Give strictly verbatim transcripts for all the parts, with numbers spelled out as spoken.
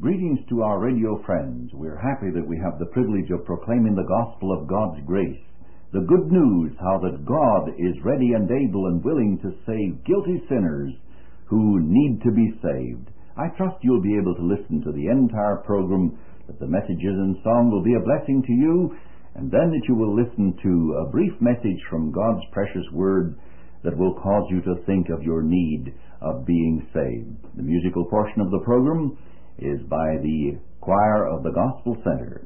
Greetings to our radio friends. We're happy that we have the privilege of proclaiming the gospel of God's grace. The good news, how that God is ready and able and willing to save guilty sinners who need to be saved. I trust you'll be able to listen to the entire program, that the messages and song will be a blessing to you, and then that you will listen to a brief message from God's precious Word that will cause you to think of your need of being saved. The musical portion of the program is by the choir of the Gospel Center.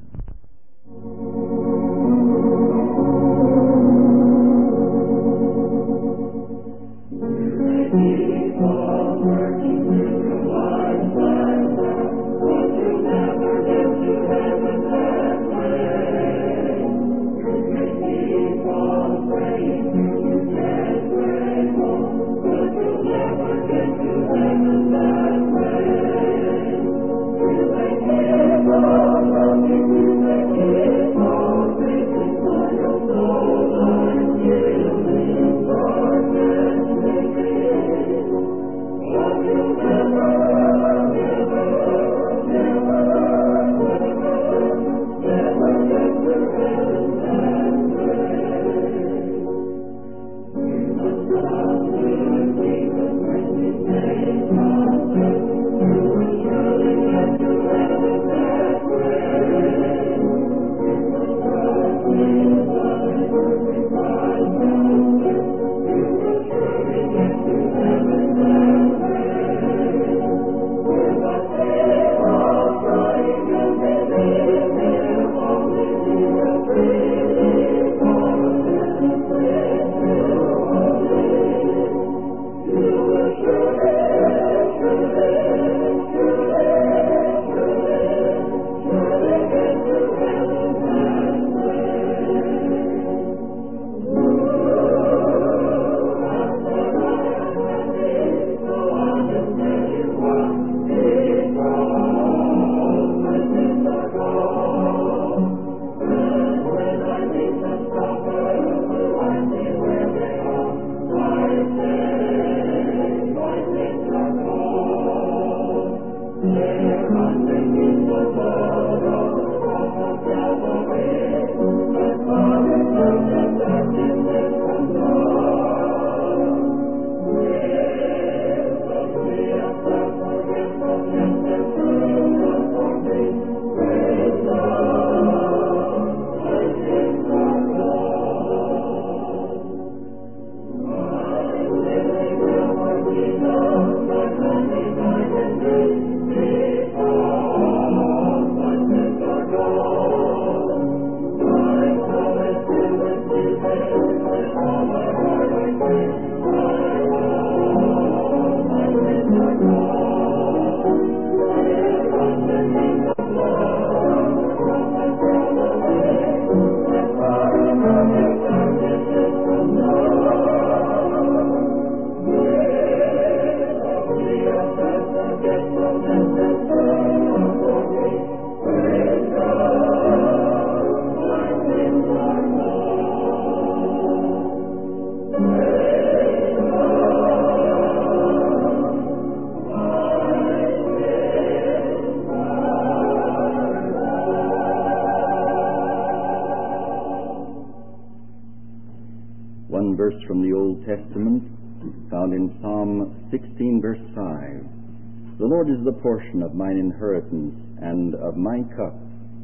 From the Old Testament, found in Psalm sixteen, verse five. The Lord is the portion of mine inheritance and of my cup.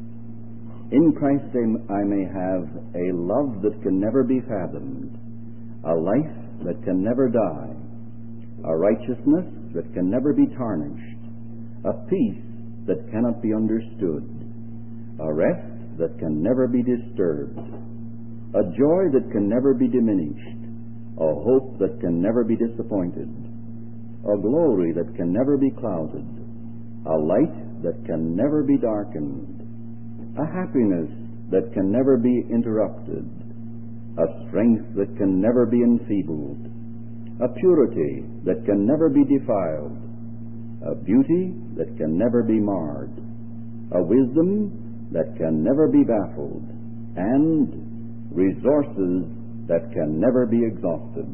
In Christ I may have a love that can never be fathomed, a life that can never die, a righteousness that can never be tarnished, a peace that cannot be understood, a rest that can never be disturbed, a joy that can never be diminished, a hope that can never be disappointed, a glory that can never be clouded, a light that can never be darkened, a happiness that can never be interrupted, a strength that can never be enfeebled, a purity that can never be defiled, a beauty that can never be marred, a wisdom that can never be baffled, and resources that can never be exhausted.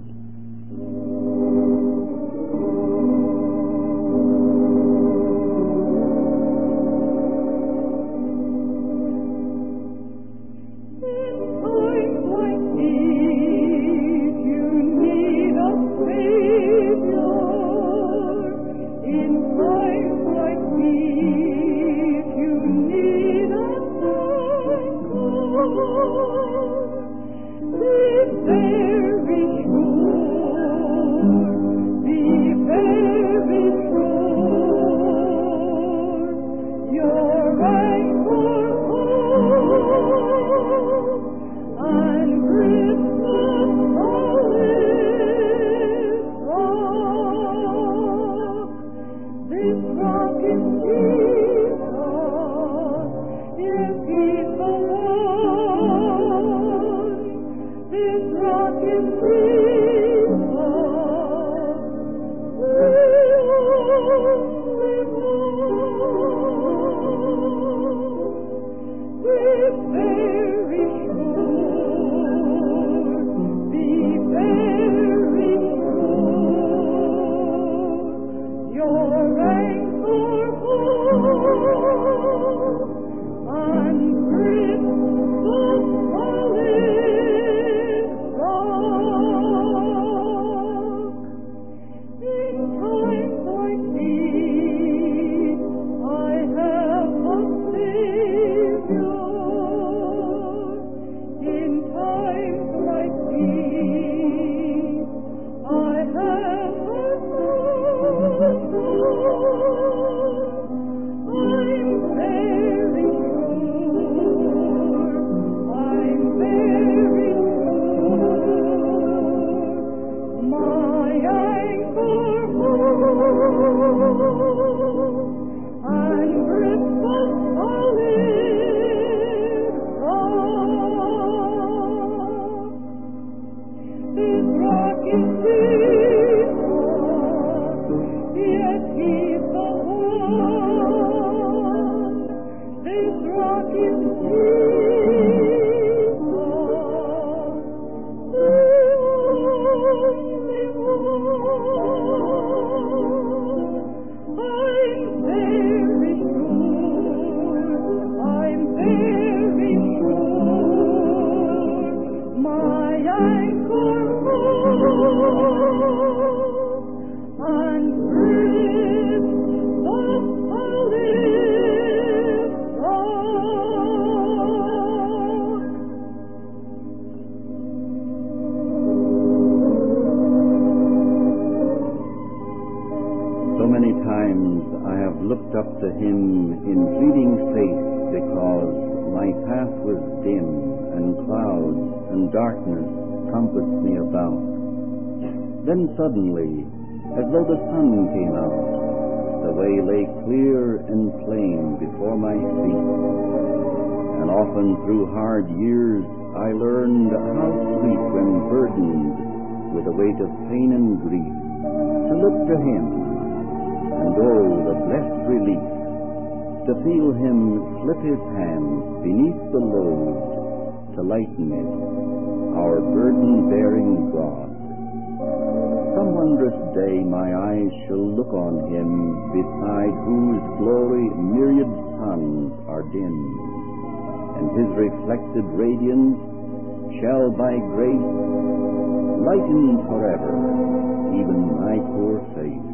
Then suddenly, as though the sun came out, the way lay clear and plain before my feet. And often through hard years I learned how sweet, when burdened with a weight of pain and grief, to look to Him, and oh, the blessed relief, to feel Him slip His hand beneath the load to lighten it, our burden-bearing God. Some wondrous day my eyes shall look on Him, beside whose glory myriad suns are dimmed, and His reflected radiance shall by grace lighten forever even my poor face.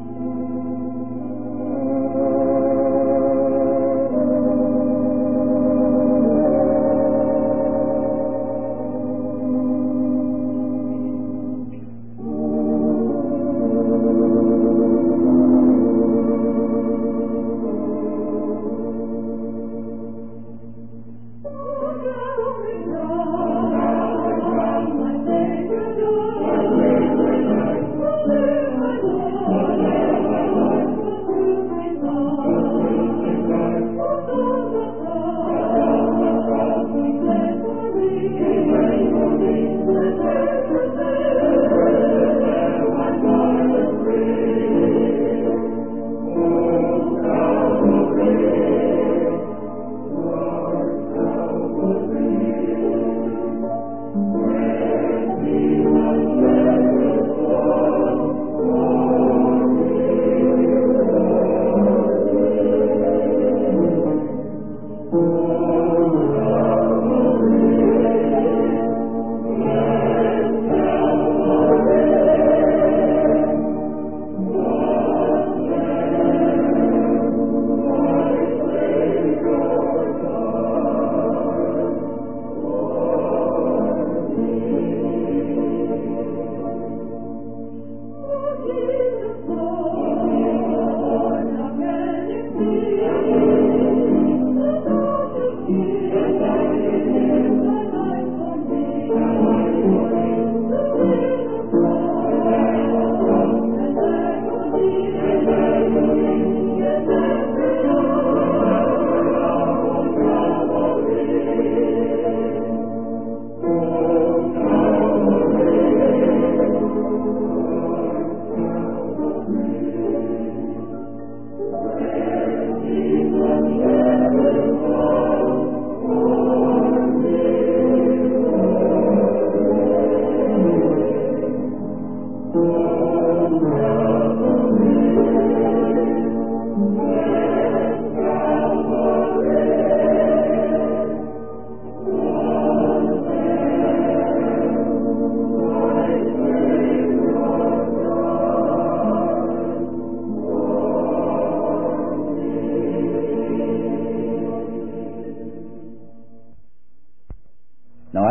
Thank you.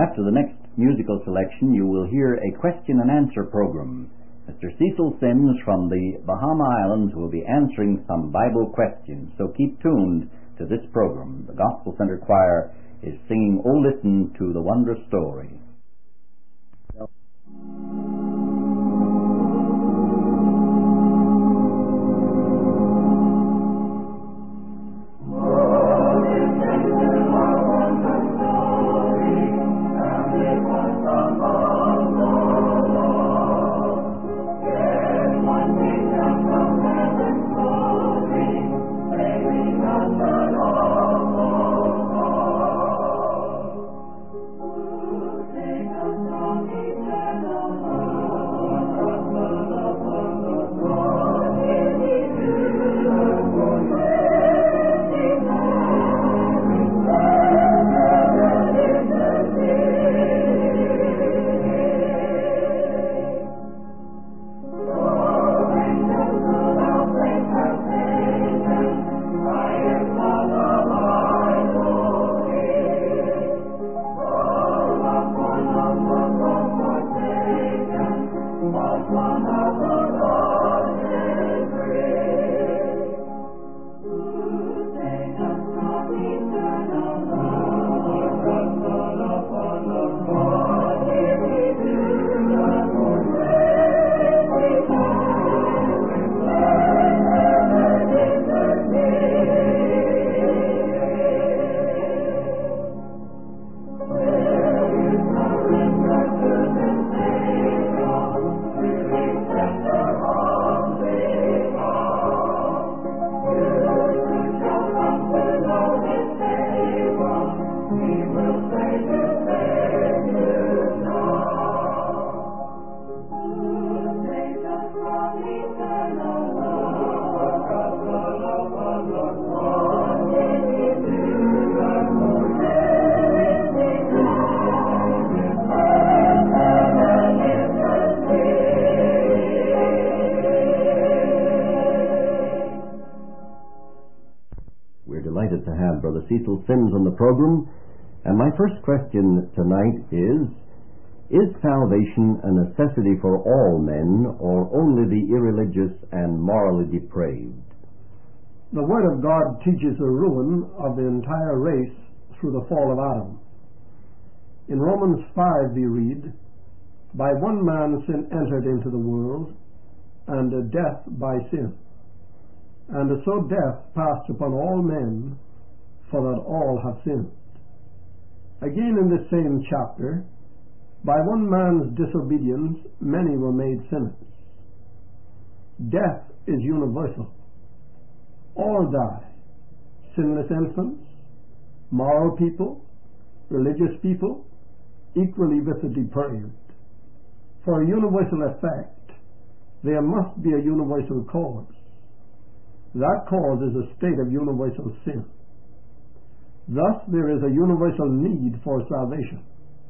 after the next musical selection, you will hear a question and answer program. Mister Cecil Sims from the Bahama Islands will be answering some Bible questions, so keep tuned to this program. The Gospel Center Choir is singing, "Oh, Listen to the Wondrous Story." To have Brother Cecil Sims on the program, and my first question tonight is Is salvation a necessity for all men, or only the irreligious and morally depraved? The Word of God teaches the ruin of the entire race through the fall of Adam. In Romans five we read, "By one man sin entered into the world, and death by sin. And so death passed upon all men, for that all have sinned." Again in this same chapter, "By one man's disobedience many were made sinners." Death is universal. All die. Sinless infants, moral people, religious people, equally with the depraved. For a universal effect, there must be a universal cause. That cause is a state of universal sin. Thus, there is a universal need for salvation.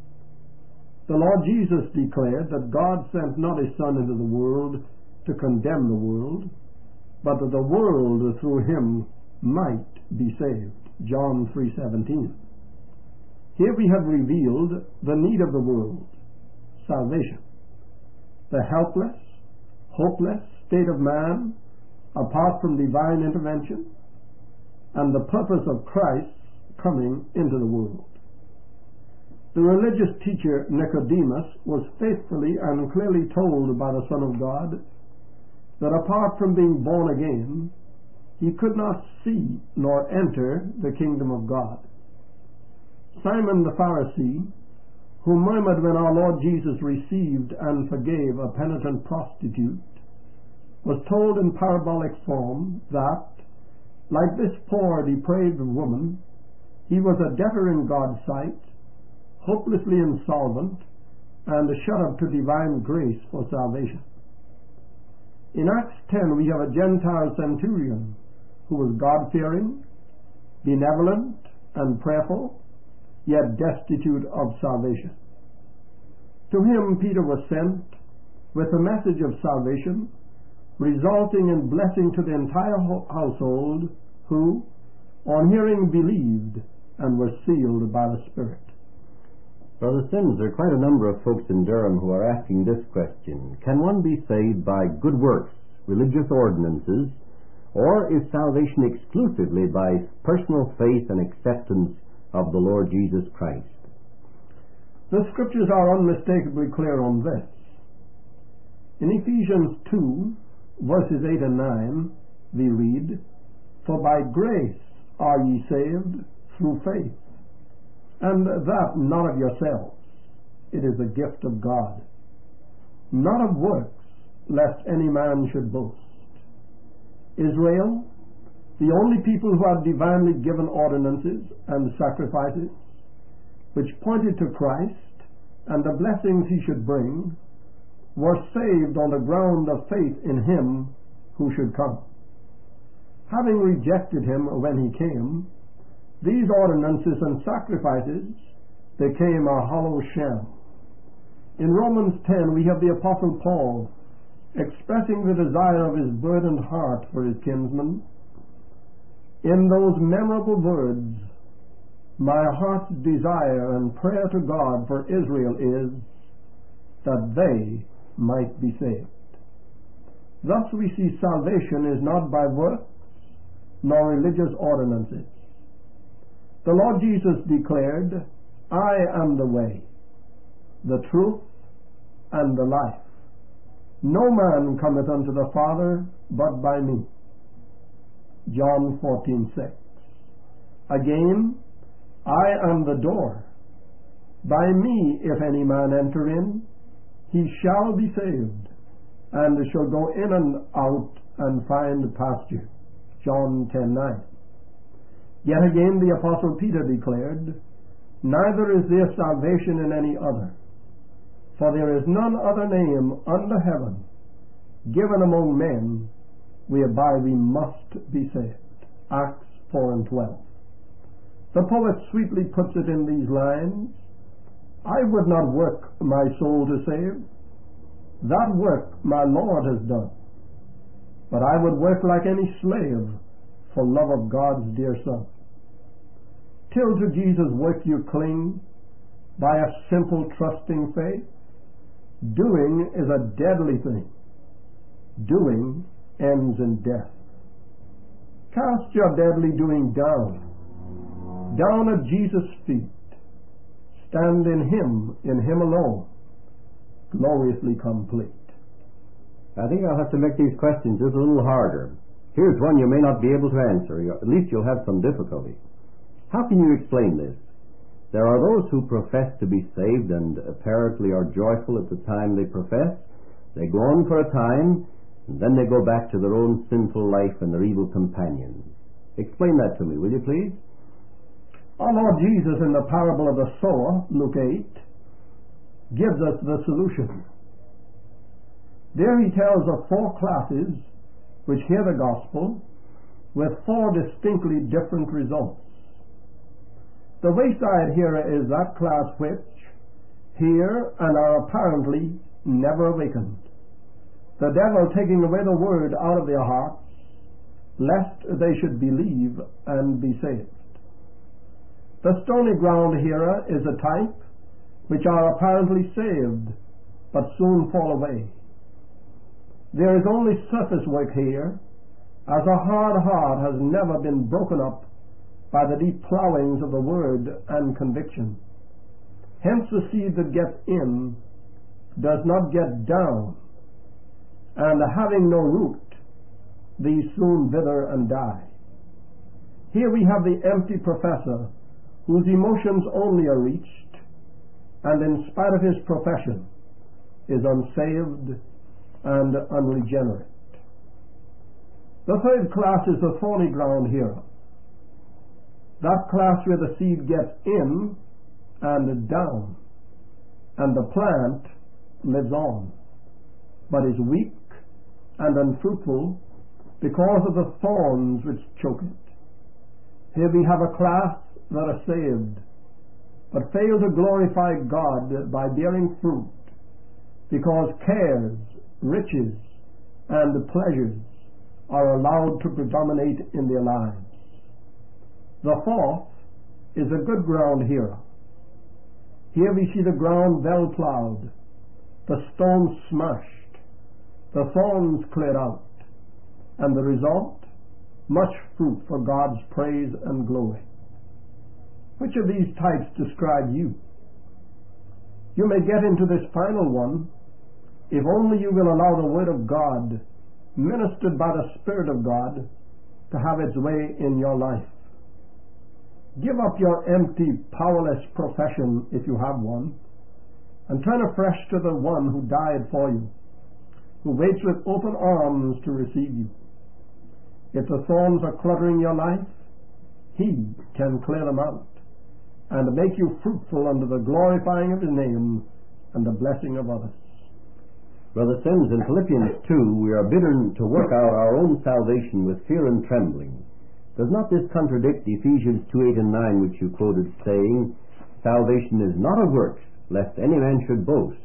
The Lord Jesus declared that God sent not His Son into the world to condemn the world, but that the world through Him might be saved. John three seventeen. Here we have revealed the need of the world, salvation. The helpless, hopeless state of man apart from divine intervention, and the purpose of Christ coming into the world. The religious teacher Nicodemus was faithfully and clearly told by the Son of God that apart from being born again, he could not see nor enter the kingdom of God. Simon the Pharisee, who murmured when our Lord Jesus received and forgave a penitent prostitute, was told in parabolic form that, like this poor, depraved woman, he was a debtor in God's sight, hopelessly insolvent, and shut up to divine grace for salvation. In Acts ten, we have a Gentile centurion who was God-fearing, benevolent, and prayerful, yet destitute of salvation. To him Peter was sent with a message of salvation, resulting in blessing to the entire household, who, on hearing, believed and were sealed by the Spirit. Brother Sims, there are quite a number of folks in Durham who are asking this question. Can one be saved by good works, religious ordinances, or is salvation exclusively by personal faith and acceptance of the Lord Jesus Christ? The Scriptures are unmistakably clear on this. In Ephesians two, verses eight and nine, we read, "For by grace are ye saved through faith, and that not of yourselves. It is a gift of God, not of works, lest any man should boast." Israel, the only people who had divinely given ordinances and sacrifices, which pointed to Christ and the blessings he should bring, were saved on the ground of faith in him who should come. Having rejected him when he came, these ordinances and sacrifices became a hollow sham. In Romans ten, we have the Apostle Paul expressing the desire of his burdened heart for his kinsmen. In those memorable words, "My heart's desire and prayer to God for Israel is that they might be saved." Thus we see salvation is not by works nor religious ordinances. The Lord Jesus declared, "I am the way, the truth, and the life. No man cometh unto the Father but by me." John fourteen six. Again, "I am the door. By me if any man enter in, he shall be saved, and shall go in and out and find pasture." John ten nine. Yet again the Apostle Peter declared, "Neither is there salvation in any other, for there is none other name under heaven given among men whereby we must be saved." Acts four and twelve. The poet sweetly puts it in these lines, "I would not work my soul to save. That work my Lord has done. But I would work like any slave for love of God's dear Son." Till to Jesus' work you cling by a simple trusting faith. Doing is a deadly thing. Doing ends in death. Cast your deadly doing down, down at Jesus' feet. Stand in Him, in Him alone, gloriously complete. I think I'll have to make these questions just a little harder. Here's one you may not be able to answer. At least you'll have some difficulty. How can you explain this? There are those who profess to be saved and apparently are joyful at the time they profess. They go on for a time, and then they go back to their own sinful life and their evil companions. Explain that to me, will you please? Our Lord Jesus, in the parable of the sower, Luke eight, gives us the solution. There he tells of four classes which hear the gospel with four distinctly different results. The wayside hearer is that class which hear and are apparently never awakened, the devil taking away the word out of their hearts, lest they should believe and be saved. The stony ground hearer is a type which are apparently saved, but soon fall away. There is only surface work here, as a hard heart has never been broken up by the deep plowings of the word and conviction. Hence the seed that gets in does not get down, and having no root, these soon wither and die. Here we have the empty professor, whose emotions only are reached, and in spite of his profession, is unsaved and unregenerate. The third class is the thorny ground hearer, that class where the seed gets in and down, and the plant lives on, but is weak and unfruitful because of the thorns which choke it. Here we have a class that are saved, but fail to glorify God by bearing fruit, because cares, riches, and pleasures are allowed to predominate in their lives. The fourth is a good ground hearer. Here we see the ground well plowed, the stones smashed, the thorns cleared out, and the result, much fruit for God's praise and glory. Which of these types describe you? You may get into this final one if only you will allow the Word of God, ministered by the Spirit of God, to have its way in your life. Give up your empty, powerless profession, if you have one, and turn afresh to the one who died for you, who waits with open arms to receive you. If the thorns are cluttering your life, He can clear them out and make you fruitful under the glorifying of His name and the blessing of others. Brother Sims, in Philippians two, we are bidden to work out our own salvation with fear and trembling. Does not this contradict Ephesians two, eight and nine, which you quoted, saying, salvation is not of works, lest any man should boast?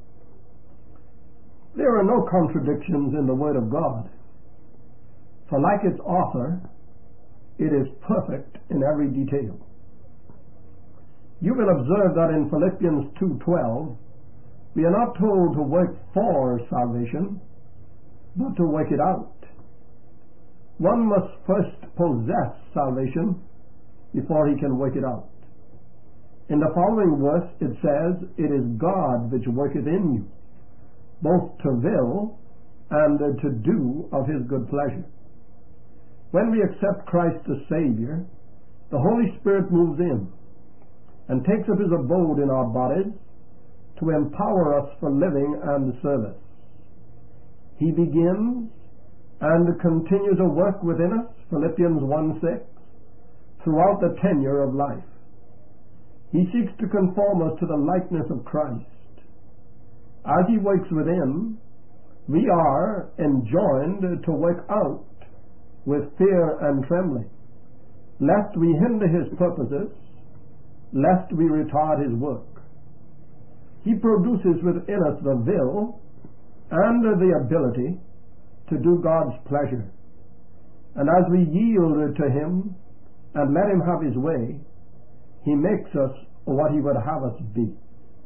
There are no contradictions in the Word of God. For like its author, it is perfect in every detail. You will observe that in Philippians two twelve, we are not told to work for salvation, but to work it out. One must first possess salvation before he can work it out. In the following verse it says, it is God which worketh in you, both to will and to do of His good pleasure. When we accept Christ as Savior, the Holy Spirit moves in and takes up His abode in our bodies to empower us for living and service. He begins and continues a work within us, Philippians one six, throughout the tenure of life. He seeks to conform us to the likeness of Christ. As He works within, we are enjoined to work out with fear and trembling, lest we hinder His purposes, lest we retard His work. He produces within us the will and the ability to do God's pleasure. And as we yield to Him and let Him have His way, He makes us what He would have us be.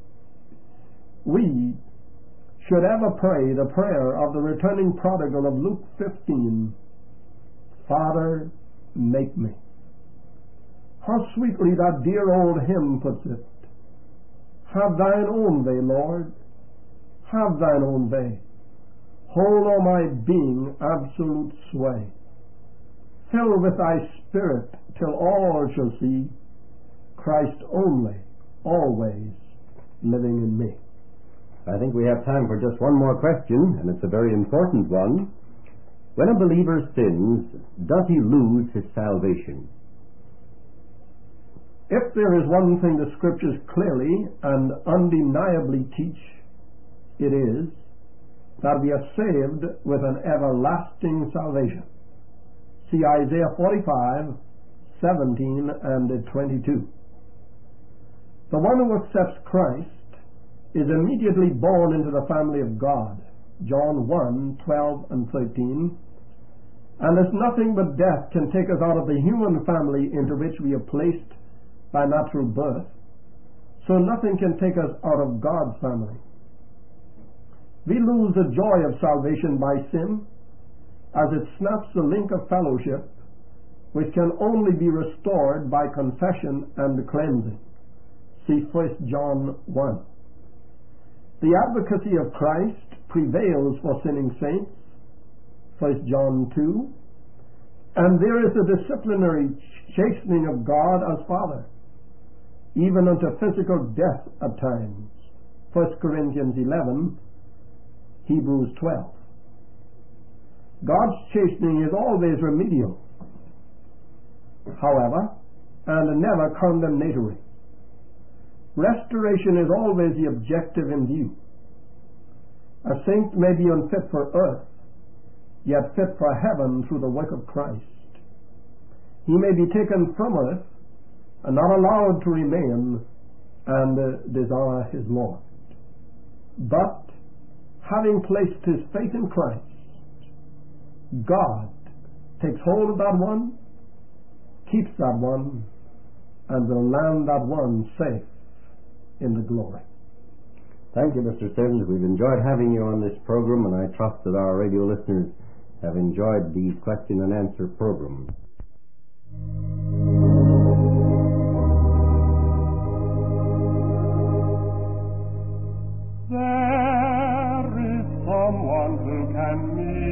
We should ever pray the prayer of the returning prodigal of Luke fifteen, Father, make me. How sweetly that dear old hymn puts it. Have Thine own way, Lord. Have Thine own way. Hold all my being absolute sway. Fill with Thy Spirit till all shall see Christ only, always living in me. I think we have time for just one more question, and it's a very important one. When a believer sins, does he lose his salvation? If there is one thing the Scriptures clearly and undeniably teach, it is that we are saved with an everlasting salvation. See Isaiah forty-five, seventeen and twenty-two. The one who accepts Christ is immediately born into the family of God, John one, twelve and thirteen, and as nothing but death can take us out of the human family into which we are placed by natural birth, so nothing can take us out of God's family. We lose the joy of salvation by sin, as it snaps the link of fellowship, which can only be restored by confession and cleansing. See First John one. The advocacy of Christ prevails for sinning saints, First John two, and there is a disciplinary chastening of God as Father, even unto physical death at times, First Corinthians eleven, Hebrews twelve. God's chastening is always remedial, however, and never condemnatory. Restoration is always the objective in view. A saint may be unfit for earth, yet fit for heaven through the work of Christ. He may be taken from earth and not allowed to remain and uh, dishonor his Lord. But, having placed his faith in Christ, God takes hold of that one, keeps that one, and will land that one safe in the glory. Thank you, Mister Sims. We've enjoyed having you on this program, and I trust that our radio listeners have enjoyed these question and answer programs. There is someone who can meet